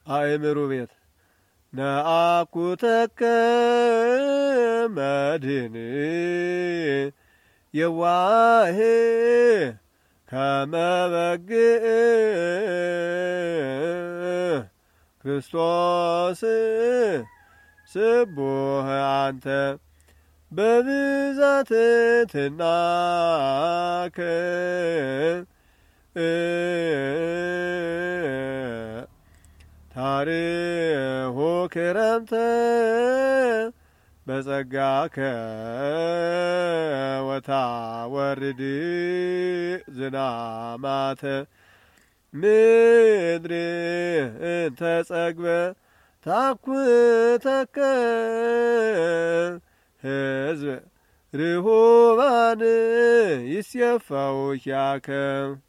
አእምሩ ቤት ነአኩተከ መድህን የዋሄ ከመበግዕ ክርስቶስ ስቡህ አንተ በብዛት ትናከ ታሪሁ ክረምተ በጸጋከ ወታወርድ ዝናማተ ምድር እንተ ጸግበ ታኩተከ ሕዝብ ርሁባን ይስየፈው ኪያከ